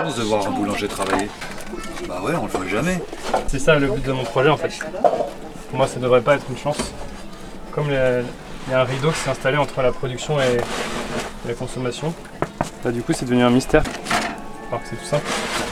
chance de voir un boulanger travailler. Bah ouais, on le voit jamais. C'est ça le but de mon projet en fait. Pour moi, ça devrait pas être une chance. Comme il y a un rideau qui s'est installé entre la production et la consommation, bah, du coup c'est devenu un mystère. Alors que c'est tout simple.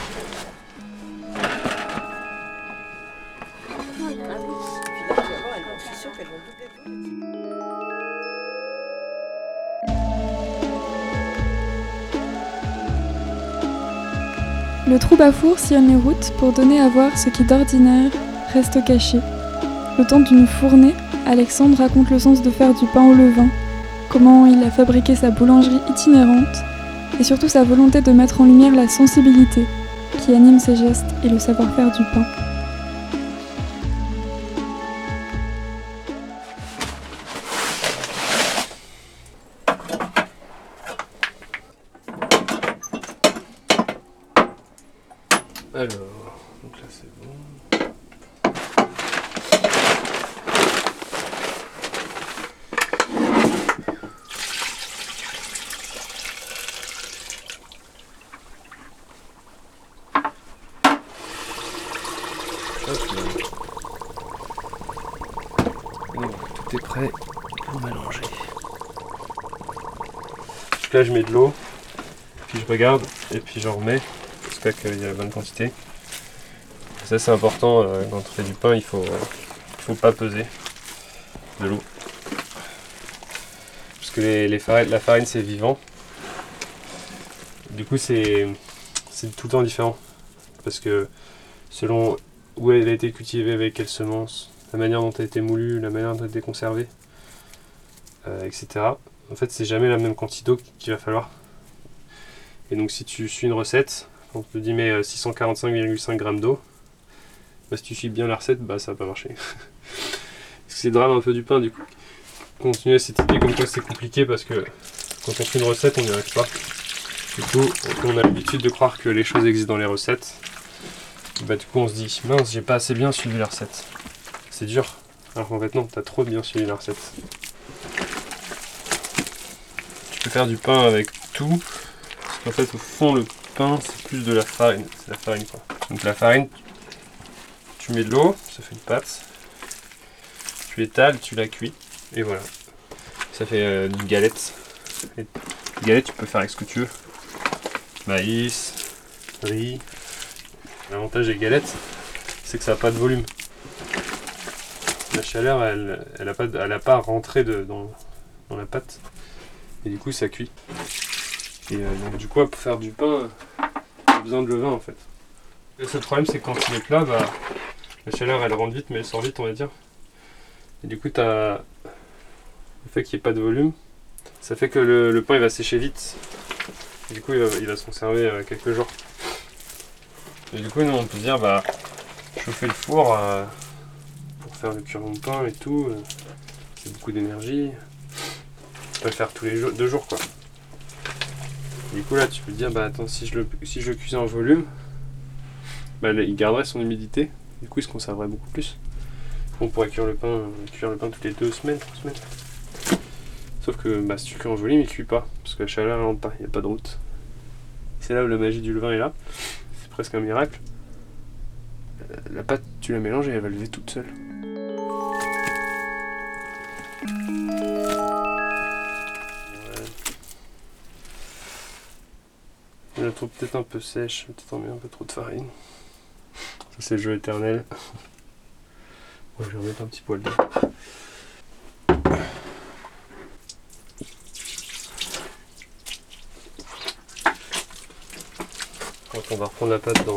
Le troubafour sillonne les routes pour donner à voir ce qui d'ordinaire reste caché. Le temps d'une fournée, Alexandre raconte le sens de faire du pain au levain, comment il a fabriqué sa boulangerie itinérante et surtout sa volonté de mettre en lumière la sensibilité qui anime ses gestes et le savoir-faire du pain. Alors, donc là c'est bon. Donc, tout est prêt pour mélanger. Donc là je mets de l'eau, puis je regarde et puis j'en remets. J'espère qu'il y a la bonne quantité. Ça c'est important, quand on fait du pain, il faut pas peser de l'eau. Parce que la farine c'est vivant. Du coup c'est tout le temps différent. Parce que selon où elle a été cultivée, avec quelle semence, la manière dont elle a été moulue, la manière dont elle a été conservée, etc. En fait c'est jamais la même quantité d'eau qu'il va falloir. Et donc si tu suis une recette, on te dit mais 645,5 g d'eau, bah, si tu suis bien la recette, bah, ça va pas marcher. Parce que c'est le drame un peu du pain du coup. Continuer cette idée comme quoi c'est compliqué parce que quand on fait une recette on n'y arrive pas. Du coup on a l'habitude de croire que les choses existent dans les recettes. Bah, du coup on se dit mince j'ai pas assez bien suivi la recette. C'est dur. Alors qu'en fait non, t'as trop bien suivi la recette. Tu peux faire du pain avec tout. Parce qu'en fait au fond le pain c'est plus de la farine. C'est la farine quoi. Donc la farine, tu mets de l'eau, ça fait une pâte. Tu l'étales, tu la cuis. Et voilà. Ça fait une galette. Et une galette tu peux faire avec ce que tu veux. Maïs, riz. L'avantage des galettes, c'est que ça n'a pas de volume. La chaleur, elle a pas rentré dans la pâte. Et du coup, ça cuit. Et donc, du coup, pour faire du pain, on a besoin de levain en fait. Le seul problème, c'est que quand il est plat, bah, la chaleur, elle rentre vite, mais elle sort vite, on va dire. Et du coup, t'as le fait qu'il n'y ait pas de volume, ça fait que le pain, il va sécher vite. Et du coup, il va se conserver quelques jours. Et du coup, nous, on peut se dire, bah, chauffer le four pour faire le cuir de pain et tout, c'est beaucoup d'énergie. On peut le faire tous les jours, 2 jours, quoi. Et du coup, là, tu peux te dire, bah, attends, si je le cuisais en volume, bah, il garderait son humidité. Du coup, il se conserverait beaucoup plus. On pourrait cuire le pain toutes les 2 semaines, 3 semaines. Sauf que bah, si tu cuis en volume, il cuit pas, parce que la chaleur, elle rentre pas, il n'y a pas de route. C'est là où la magie du levain est là. C'est presque un miracle. La pâte, tu la mélanges et elle va lever toute seule. Ouais. Je la trouve peut-être un peu sèche, peut-être en met un peu trop de farine. Ça c'est le jeu éternel. Bon, je vais remettre un petit poil d'eau. Quand on va reprendre la pâte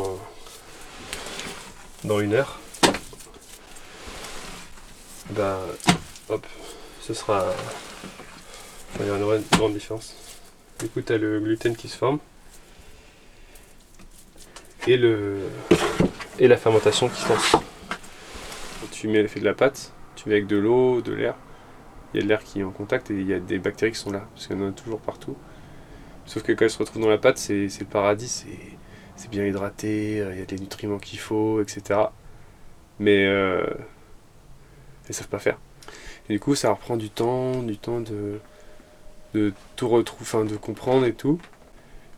dans 1 heure, bah hop, ce sera. Il y aura une grande différence. Du coup, tu as le gluten qui se forme et la fermentation qui se lance. Quand tu mets l'effet de la pâte, tu mets avec de l'eau, de l'air. Il y a de l'air qui est en contact et il y a des bactéries qui sont là, parce qu'il y en a toujours partout. Sauf que quand elles se retrouvent dans la pâte, c'est le paradis, c'est bien hydraté, il y a les nutriments qu'il faut, etc. Mais elles savent pas faire. Et du coup, ça reprend du temps de tout retrouver, enfin de comprendre et tout.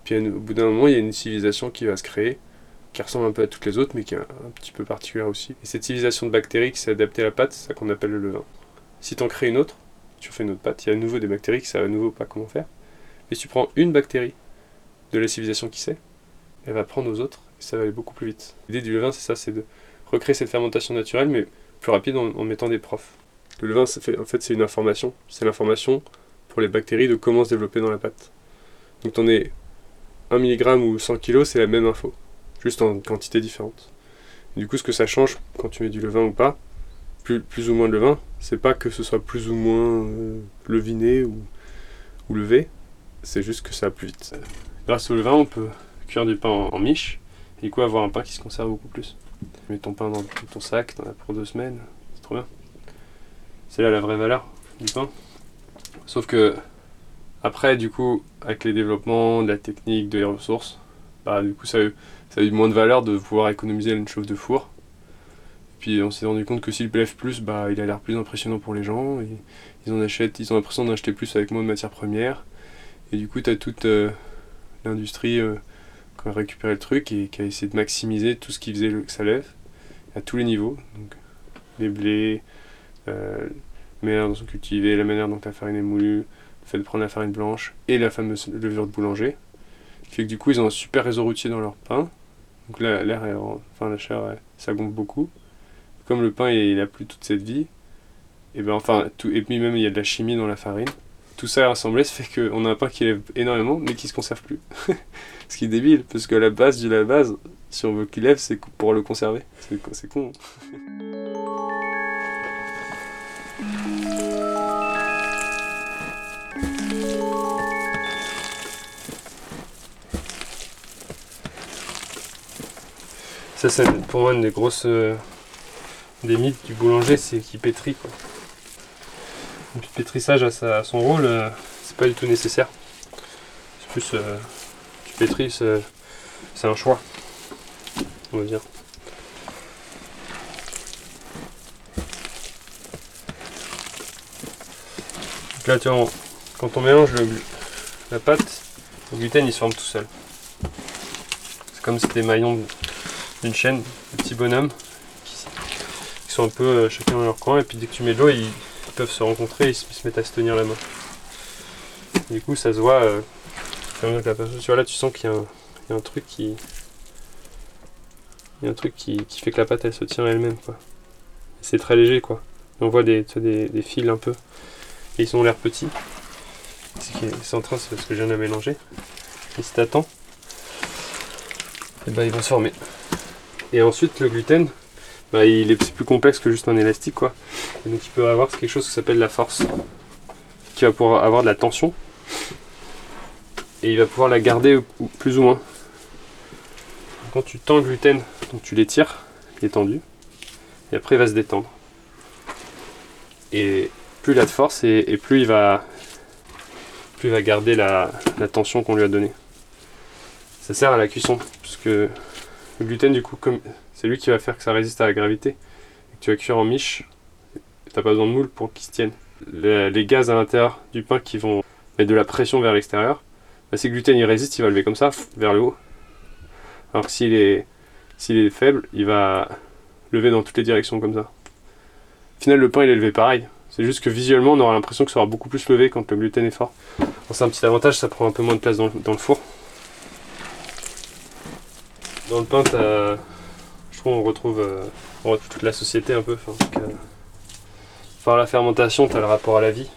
Puis au bout d'un moment, il y a une civilisation qui va se créer, qui ressemble un peu à toutes les autres, mais qui est un petit peu particulière aussi. Et cette civilisation de bactéries qui s'est adaptée à la pâte, c'est ça qu'on appelle le levain. Si tu en crées une autre, tu refais une autre pâte, il y a à nouveau des bactéries qui savent à nouveau pas comment faire. Mais si tu prends une bactérie de la civilisation qui sait, elle va prendre aux autres, et ça va aller beaucoup plus vite. L'idée du levain, c'est ça, c'est de recréer cette fermentation naturelle, mais plus rapide en mettant des profs. Le levain, en fait, c'est une information. C'est l'information pour les bactéries de comment se développer dans la pâte. Donc t'en es 1 mg ou 100 kg, c'est la même info, juste en quantité différente. Et du coup, ce que ça change quand tu mets du levain ou pas, plus ou moins de levain, c'est pas que ce soit plus ou moins leviné ou levé, c'est juste que ça va plus vite. Grâce au levain, on peut cuire du pain en miche, et du coup avoir un pain qui se conserve beaucoup plus. Tu mets ton pain dans ton sac, t'en as pour 2 semaines, c'est trop bien. C'est là la vraie valeur du pain. Sauf que après, du coup, avec les développements de la technique, des ressources, du coup ça a eu moins de valeur de pouvoir économiser une chauffe de four. Puis on s'est rendu compte que s'il lève plus, il a l'air plus impressionnant pour les gens. Et ils ont l'impression d'en acheter plus avec moins de matières premières. Et du coup, tu as toute l'industrie qui a récupéré le truc et qui a essayé de maximiser tout ce qui faisait que ça lève, à tous les niveaux. Donc, les blés, la manière dont ils sont cultivés, la manière dont la farine est moulue, le fait de prendre la farine blanche et la fameuse levure de boulanger. Qui fait que du coup, ils ont un super réseau routier dans leur pain. Donc la chair, ça gonfle beaucoup. Comme le pain, il a plus toute cette vie, et puis même il y a de la chimie dans la farine. Tout ça rassemblé, ça fait qu'on a un pain qui lève énormément, mais qui se conserve plus. Ce qui est débile, parce que la base, si on veut qu'il lève, c'est pour le conserver. C'est con. Ça, c'est pour moi une des grosses des mythes du boulanger, c'est qu'il pétrit, quoi. Et puis le pétrissage a son rôle, c'est pas du tout nécessaire. C'est plus tu pétris, c'est un choix, on va dire. Donc là, tu vois, quand on mélange la pâte, le gluten il se forme tout seul. C'est comme si c'était des maillons d'une chaîne, des petits bonhommes qui sont un peu chacun dans leur coin, et puis dès que tu mets de l'eau, ils peuvent se rencontrer et ils se mettent à se tenir la main. Et du coup, ça se voit. Tu vois là, tu sens qu'il y a un truc qui. Il y a un truc qui fait que la pâte elle se tient elle-même, quoi. C'est très léger, quoi. Et on voit des fils un peu. Et ils ont l'air petits. C'est en train, c'est parce que je viens de mélanger. Et si t'attends, et ils vont se former. Et ensuite, le gluten, c'est plus complexe que juste un élastique, quoi. Et donc il peut avoir quelque chose qui s'appelle la force, qui va pouvoir avoir de la tension. Et il va pouvoir la garder plus ou moins. Quand tu tends le gluten, donc tu l'étires, il est tendu. Et après il va se détendre. Et plus il a de force, et plus il va garder la tension qu'on lui a donnée. Ça sert à la cuisson, puisque le gluten, du coup, c'est lui qui va faire que ça résiste à la gravité. Et que tu vas cuire en miche, t'as pas besoin de moule pour qu'il se tienne. Les gaz à l'intérieur du pain qui vont mettre de la pression vers l'extérieur, si le gluten il résiste, il va lever comme ça, vers le haut. Alors que s'il est faible, il va lever dans toutes les directions comme ça. Au final, le pain il est levé pareil. C'est juste que visuellement, on aura l'impression que ça aura beaucoup plus levé quand le gluten est fort. C'est un petit avantage, ça prend un peu moins de place dans le four. Dans le pain, je trouve on retrouve toute la société un peu. Par la fermentation, tu as le rapport à la vie.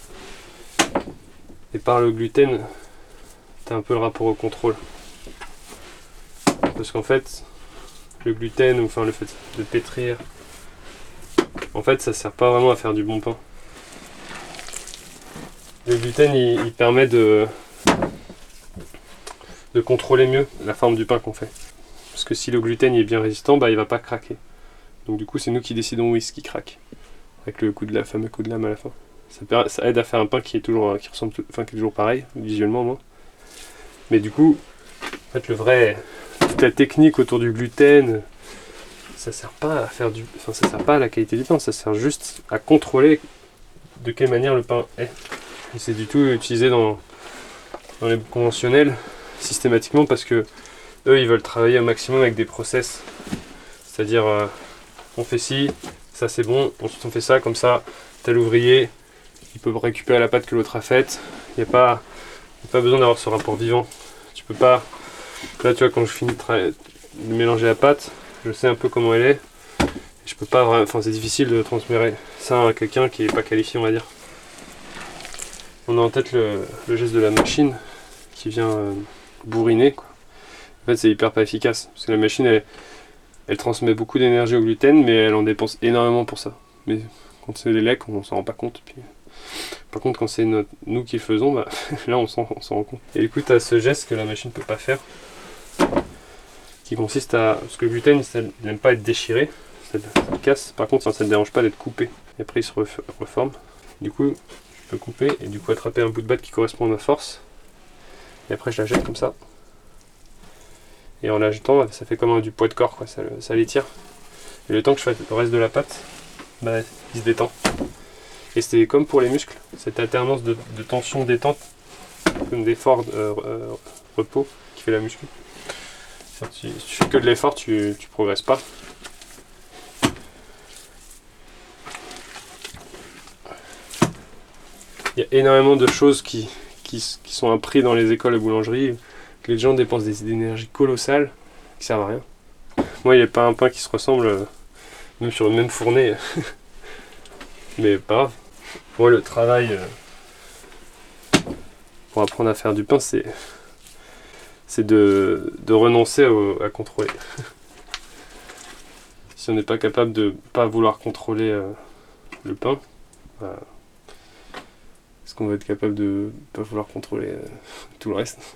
Et par le gluten, tu as un peu le rapport au contrôle. Parce qu'en fait, le gluten, ou le fait de pétrir, en fait, ça sert pas vraiment à faire du bon pain. Le gluten, il permet de contrôler mieux la forme du pain qu'on fait. Parce que si le gluten est bien résistant, il va pas craquer. Donc du coup, c'est nous qui décidons où est-ce qu'il craque. Avec le fameux coup de lame à la fin. Ça aide à faire un pain qui est toujours pareil, visuellement au moins. Mais du coup, en fait, toute la technique autour du gluten, ça sert pas ça sert pas à la qualité du pain, ça sert juste à contrôler de quelle manière le pain est. Et c'est du tout utilisé dans les conventionnels. systématiquement parce que eux ils veulent travailler au maximum avec des process. C'est-à-dire on fait ci, ça c'est bon, ensuite on fait ça, comme ça, tel ouvrier, il peut récupérer la pâte que l'autre a faite. Il n'y a pas besoin d'avoir ce rapport vivant. Tu peux pas. Là tu vois, quand je finis de mélanger la pâte, je sais un peu comment elle est. Je peux pas vraiment. Enfin, c'est difficile de transmettre ça à quelqu'un qui est pas qualifié, on va dire. On a en tête le geste de la machine qui vient bourriner, quoi. En fait, c'est hyper pas efficace parce que la machine elle transmet beaucoup d'énergie au gluten, mais elle en dépense énormément pour ça. Mais quand c'est des lacs, on s'en rend pas compte. Puis, par contre, quand c'est nous qui le faisons, bah, là on s'en rend compte. Et du coup, tu as ce geste que la machine peut pas faire, qui consiste à. Parce que le gluten, il n'aime pas être déchiré, ça le casse. Par contre, ça ne dérange pas d'être coupé. Et après, il se reforme. Du coup, je peux couper et du coup attraper un bout de batte qui correspond à ma force. Et après, je la jette comme ça. Et en la jetant, ça fait comme du poids de corps, quoi. Ça l'étire. Et le temps que je fais le reste de la pâte, bah, il se détend. Et c'est comme pour les muscles, cette alternance de tension-détente, comme d'effort repos qui fait la muscu. Si tu fais que de l'effort, tu progresses pas. Il y a énormément de choses qui sont apprises dans les écoles de boulangerie, que les gens dépensent des énergies colossales qui servent à rien. Moi, il n'y a pas un pain qui se ressemble, même sur une même fournée. Mais pas grave. Moi, le travail pour apprendre à faire du pain, c'est de renoncer à contrôler. Si on n'est pas capable de pas vouloir contrôler le pain, bah, est-ce qu'on va être capable de pas vouloir contrôler tout le reste?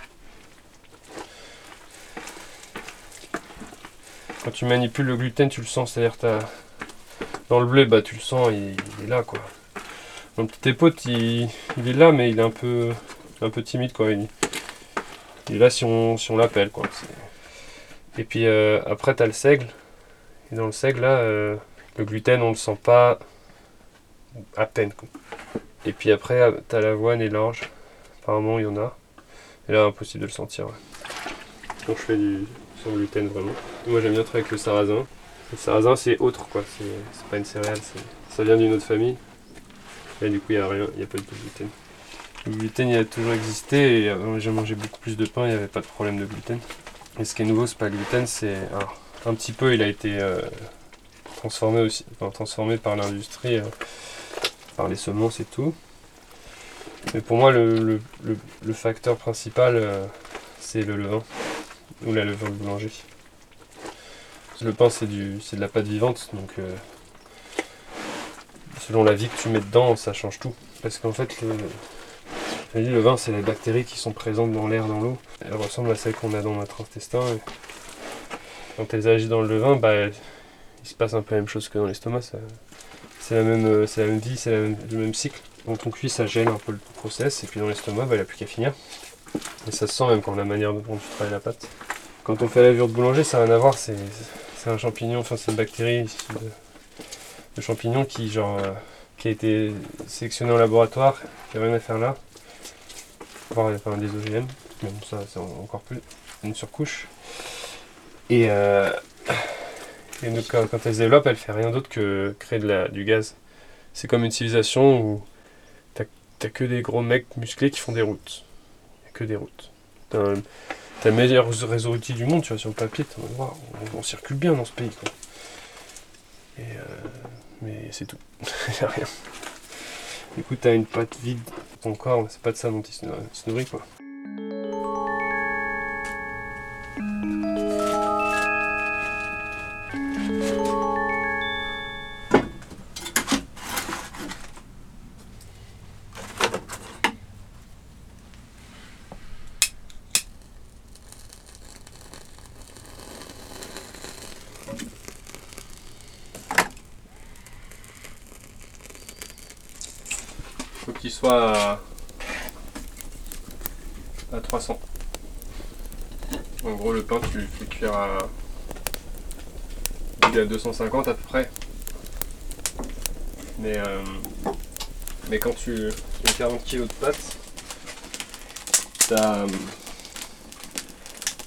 Quand tu manipules le gluten, tu le sens, c'est-à-dire dans le blé, bah tu le sens, il est là, quoi. Mon petit épaute, il est là, mais il est un peu timide, quoi. Il est là si on l'appelle, quoi. Et puis après, tu as le seigle. Et dans le seigle, là, le gluten, on le sent pas à peine, quoi. Et puis après, tu as l'avoine et l'orge. Apparemment, il y en a. Et là, impossible de le sentir, ouais. Quand je fais du sans gluten, vraiment. Moi, j'aime bien travailler avec le sarrasin. Le sarrasin, c'est autre, quoi. C'est pas une céréale, ça vient d'une autre famille. Et du coup, il n'y a rien, il n'y a pas de gluten. Le gluten, il a toujours existé. Et j'ai mangé beaucoup plus de pain, il n'y avait pas de problème de gluten. Et ce qui est nouveau, c'est pas le gluten, c'est. Alors, un petit peu, il a été transformé par l'industrie, par les semences et tout. Mais pour moi, le facteur principal, c'est le levain, ou la levure de boulanger. Le pain, c'est de la pâte vivante, donc selon la vie que tu mets dedans, ça change tout. Parce qu'en fait, le vin, c'est les bactéries qui sont présentes dans l'air, dans l'eau. Elles ressemblent à celles qu'on a dans notre intestin. Et quand elles agissent dans le levain, bah, il se passe un peu la même chose que dans l'estomac. C'est la même vie, c'est le même cycle. Dans ton cuit, ça gèle un peu le process, et puis dans l'estomac, bah, il n'y a plus qu'à finir. Et ça se sent même quand la manière dont tu travailles la pâte. Quand on fait la levure de boulanger, ça n'a rien à voir, c'est un champignon, enfin c'est une bactérie de champignon qui a été sélectionnée en laboratoire, qui n'a rien à faire là. Voire enfin, des OGM, même ça c'est encore plus une surcouche. Et donc, quand elle se développe, elle fait rien d'autre que créer du gaz. C'est comme une civilisation où t'as que des gros mecs musclés qui font des routes. Il n'y a que des routes. T'as le meilleur réseau routier du monde, tu vois, sur le papier, wow, on circule bien dans ce pays, quoi. Mais c'est tout, il n'y a rien. Du coup, t'as une pâte vide, ton corps, c'est pas de ça dont il se nourrit, quoi. Faut qu'il soit à 300. En gros, le pain, tu le fais cuire à 250 à peu près. Mais quand tu fais 40 kg de pâte, t'as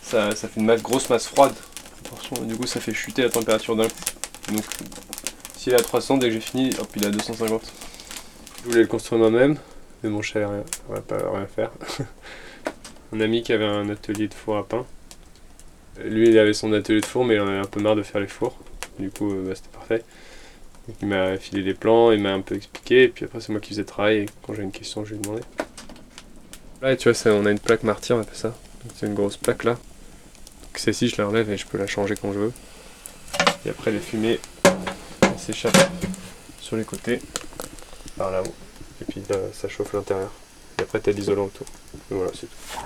ça fait une grosse masse froide. Du coup ça fait chuter la température d'un coup. Donc s'il est à 300, dès que j'ai fini, hop, il est à 250. Je voulais le construire moi-même, mais mon cher, on va pas rien faire. Un ami qui avait un atelier de four à pain. Lui il avait son atelier de four, mais il en avait un peu marre de faire les fours. Du coup c'était parfait. Donc, il m'a filé les plans, il m'a un peu expliqué, et puis après c'est moi qui faisais le travail, et quand j'ai une question je lui demandais. Là tu vois, on a une plaque Martyr, on appelle ça. C'est une grosse plaque là. Donc celle-ci je la relève et je peux la changer quand je veux. Et après les fumées s'échappent sur les côtés, par là-haut. Et puis là, ça chauffe l'intérieur. Et après t'as l'isolant autour. Et voilà, c'est tout.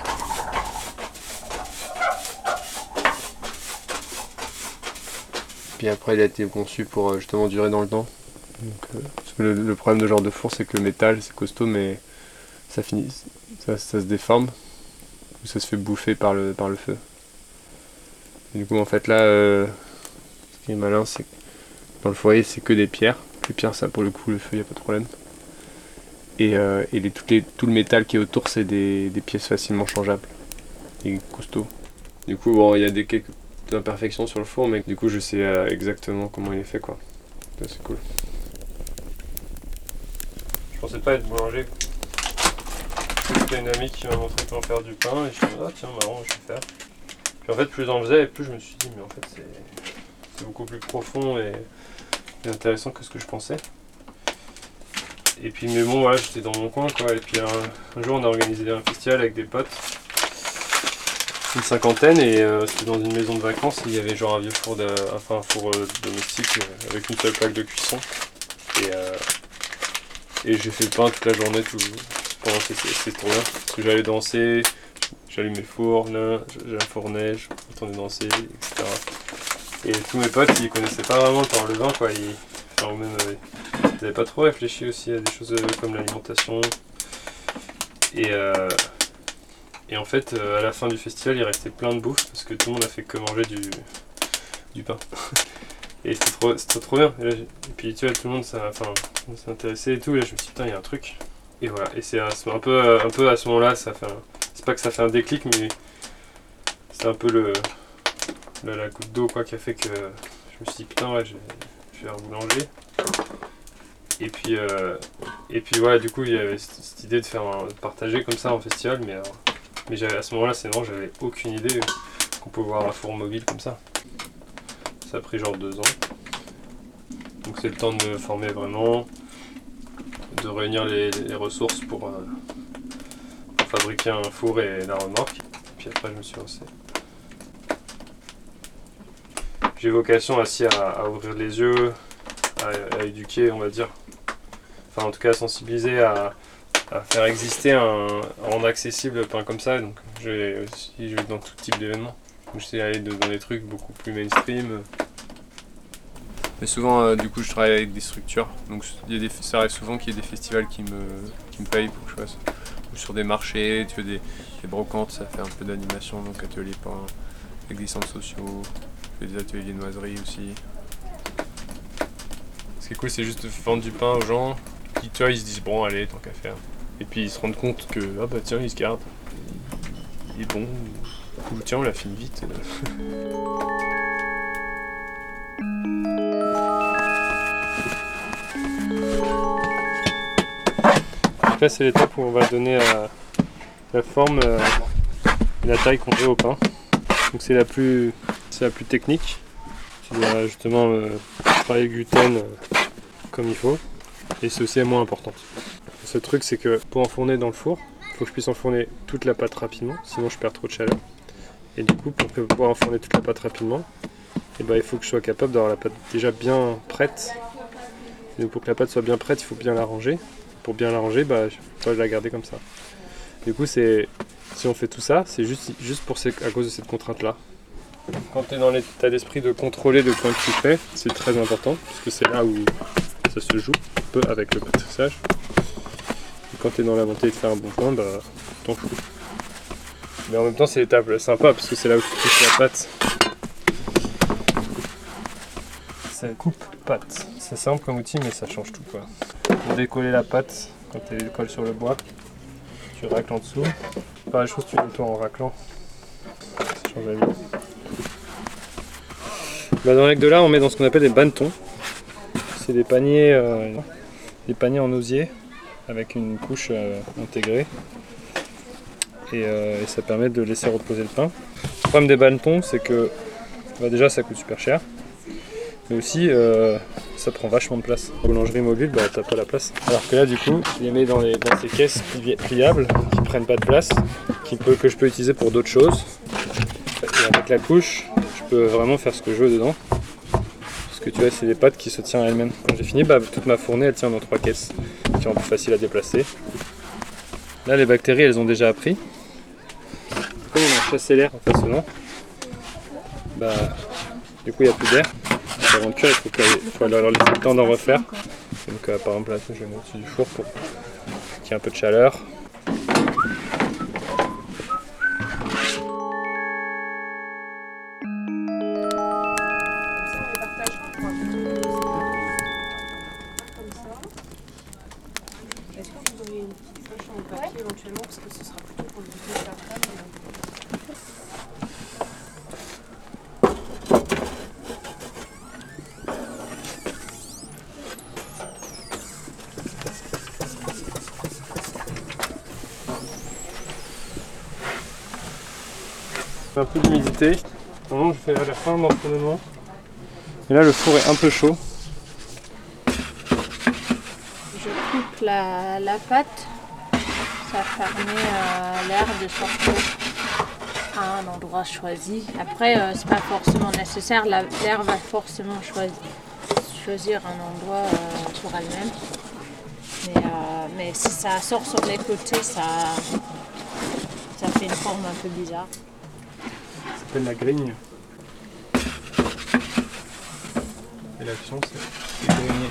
Puis après il a été conçu pour justement durer dans le temps. Donc, parce que le problème de ce genre de four, c'est que le métal c'est costaud, mais ça finit, ça se déforme, ou ça se fait bouffer par le feu. Et du coup en fait là, ce qui est malin, c'est que dans le foyer c'est que des pierres. Les pierres, ça pour le coup le feu, y a pas de problème. Et tout le métal qui est autour, c'est des pièces facilement changeables et costauds. Du coup bon, il y a quelques imperfections sur le four, mais du coup je sais exactement comment il est fait quoi. Ça, c'est cool. Je pensais pas être boulanger. C'était une amie qui m'a montré comment faire du pain et je me suis dit ah tiens marrant, je vais faire. Puis en fait plus j'en faisais et plus je me suis dit mais en fait c'est beaucoup plus profond et intéressant que ce que je pensais. Et puis mais bon voilà, j'étais dans mon coin quoi, et puis un jour on a organisé un festival avec des potes, une cinquantaine, et c'était dans une maison de vacances, et il y avait genre un vieux four, un four domestique avec une seule plaque de cuisson, et j'ai fait le pain toute la journée, pendant c'est trop bien, parce que j'allais danser, j'allumais le four, là, j'enfournais, je m'entendais danser, etc. Et tous mes potes ils connaissaient pas vraiment le pain au levain quoi, enfin, même, ils n'avaient pas trop réfléchi aussi à des choses comme l'alimentation. Et en fait, à la fin du festival, il restait plein de bouffe parce que tout le monde a fait que manger du pain. Et c'était trop bien. Et puis tu vois, tout le monde s'est intéressé et tout. Et là, je me suis dit, putain, il y a un truc. Et voilà. Et c'est un peu à ce moment-là, c'est pas que ça fait un déclic, mais c'est un peu la goutte d'eau quoi, qui a fait que je me suis dit, putain, ouais, je vais faire boulanger. Et puis voilà, du coup, il y avait cette idée de partager comme ça en festival, mais à ce moment-là, j'avais aucune idée qu'on pouvait voir un four mobile comme ça. Ça a pris genre 2 ans. Donc c'est le temps de me former vraiment, de réunir les ressources pour fabriquer un four et la remorque. Puis après, je me suis lancé. J'ai vocation aussi à ouvrir les yeux, à éduquer, on va dire. Enfin, en tout cas, à sensibiliser, à faire exister rendre accessible le pain comme ça. Donc je vais dans tout type d'événements. Je sais aller dans des trucs beaucoup plus mainstream. Mais souvent du coup je travaille avec des structures. Donc ça arrive souvent qu'il y ait des festivals qui me payent pour que je fasse. Ou sur des marchés, tu vois, des brocantes, ça fait un peu d'animation, donc atelier pain, avec des centres sociaux, je fais des ateliers de noiserie aussi. Ce qui est cool, c'est juste de vendre du pain aux gens qui, tu vois, ils se disent bon allez, tant qu'à faire. Et puis ils se rendent compte que, ah bah tiens, il se garde. Il est bon. Ou tiens, on l'a fini vite. Donc là, c'est l'étape où on va donner la forme et la taille qu'on veut au pain. Donc c'est la plus technique. Tu dois justement travailler le gluten comme il faut. Et c'est aussi la moins importante. Ce truc, c'est que pour enfourner dans le four, il faut que je puisse enfourner toute la pâte rapidement, sinon je perds trop de chaleur. Et du coup, pour pouvoir enfourner toute la pâte rapidement, il faut que je sois capable d'avoir la pâte déjà bien prête. Et donc pour que la pâte soit bien prête, il faut bien la ranger. Pour bien la ranger, je dois la garder comme ça. Du coup, si on fait tout ça, c'est juste à cause de cette contrainte-là. Quand tu es dans l'état d'esprit de contrôler le pain que tu fais, c'est très important, parce que c'est là où ça se joue un peu avec le pâtissage. Et quand tu es dans la volonté de faire un bon pain, t'en fous. Mais en même temps, c'est l'étape sympa, parce que c'est là où tu touches la pâte. Ça coupe pâte. C'est simple comme outil, mais ça change tout, quoi. Pour décoller la pâte, quand tu décolles sur le bois, tu racles en dessous. Pareille chose, tu nettoies en raclant. Ça change la vie. Dans les de là, on met dans ce qu'on appelle des bannetons. C'est des paniers en osier avec une couche intégrée. Et ça permet de laisser reposer le pain. Le problème des bannetons, c'est que déjà ça coûte super cher. Mais aussi ça prend vachement de place. En boulangerie mobile, t'as pas la place. Alors que là du coup, je les mets dans ces caisses pliables qui prennent pas de place, que je peux utiliser pour d'autres choses. Et avec la couche, je peux vraiment faire ce que je veux dedans. Parce que tu vois, c'est des pâtes qui se tiennent à elles-mêmes. Quand j'ai fini, toute ma fournée elle tient dans 3 caisses, qui sont plus faciles à déplacer. Là les bactéries elles ont déjà appris. Comme on a chassé l'air en façonnant, du coup il n'y a plus d'air. Avant de cuire, il faut leur laisser le temps d'en refaire. Donc par exemple là, je vais mettre au-dessus du four pour qu'il y ait un peu de chaleur. Est-ce que vous auriez une petite poche en papier éventuellement, parce que ce sera plutôt pour le buffet de l'après-midi. Un peu d'humidité. Maintenant je fais la fin de l'enfournement. Et là le four est un peu chaud. Je coupe la pâte, ça permet l'air de sortir à un endroit choisi. Après c'est pas forcément nécessaire, l'air va forcément choisir un endroit pour elle-même. Mais si ça sort sur les côtés, ça fait une forme un peu bizarre. Ça s'appelle la grigne. Et l'action c'est grigner.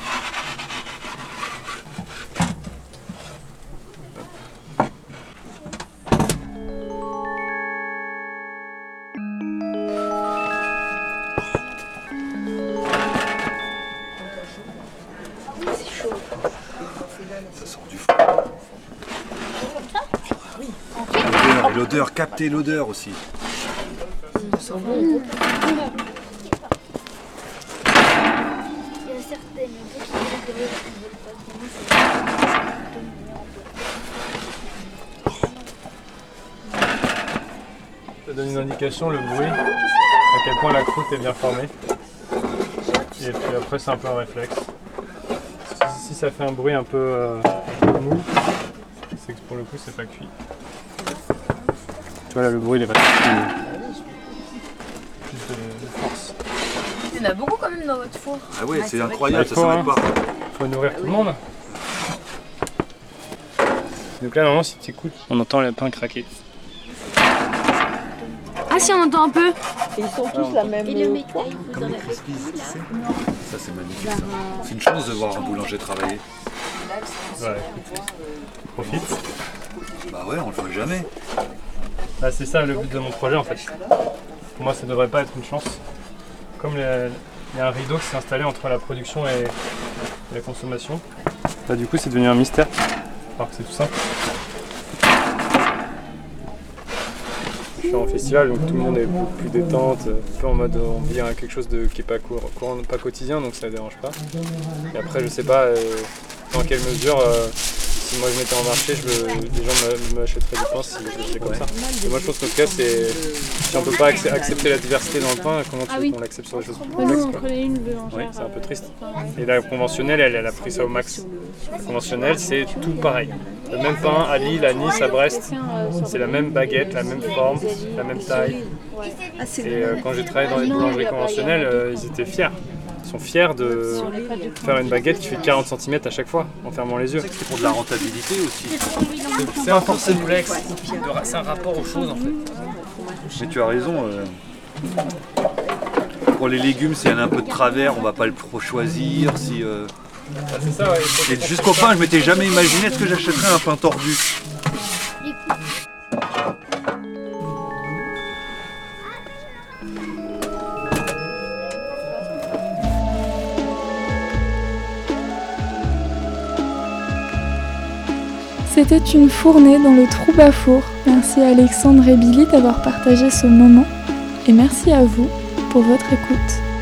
Ça sort du four. L'odeur, capter l'odeur aussi. Ça sent bon. Ça donne une indication, le bruit, à quel point la croûte est bien formée. Et puis après c'est un peu un réflexe. Si ça fait un bruit un peu mou, c'est que pour le coup c'est pas cuit. Tu vois là le bruit il est vachement plus de force. Il y en a beaucoup quand même dans votre four. Ah ouais, c'est incroyable, ça faut, s'arrête pas. Faut nourrir tout le monde. Donc là normalement si tu écoutes, on entend le pain craquer. Ah si, on entend un peu. Et ils sont tous la même. Comme les crispies, tu sais. Ça c'est magnifique ça. C'est une chance de voir un boulanger travailler. Ouais, profite. Bah ouais, on le ferait jamais. Là, c'est ça le but de mon projet en fait. Pour moi ça devrait pas être une chance. Comme il y a un rideau qui s'est installé entre la production et la consommation, là du coup c'est devenu un mystère. Alors que c'est tout simple. Je suis en festival donc tout le monde est plus détente, un peu en mode on vit quelque chose qui est pas courant, pas quotidien donc ça ne dérange pas. Et après je sais pas dans quelle mesure si moi je mettais en marché, les gens m'achèteraient du pain si je le faisais comme ça. Et moi je pense qu'en tout cas si on peut pas accepter la diversité dans le pain, comment tu veux qu'on l'accepte sur les choses plus complexes, Nous on prenait une boulangère. Oui, c'est un peu triste. Et la conventionnelle, elle a pris ça au max. La conventionnelle, c'est tout pareil. Le même pain à Lille, à Nice, à Brest, c'est la même baguette, la même forme, la même taille. Et quand j'ai travaillé dans les boulangeries conventionnelles, ils étaient fiers. Ils sont fiers de faire une baguette qui fait 40 cm à chaque fois, en fermant les yeux. C'est pour de la rentabilité aussi. C'est un forcément complexe. C'est un rapport aux choses en fait. Mais tu as raison. Pour les légumes, s'il y en a un peu de travers, on va pas le trop choisir. Si, C'est ça, ouais. Et jusqu'au pain, je m'étais jamais imaginé est-ce que j'achèterais un pain tordu. C'était une fournée dans le Trou-Bas-Four. Merci à Alexandre et Billy d'avoir partagé ce moment. et merci à vous pour votre écoute.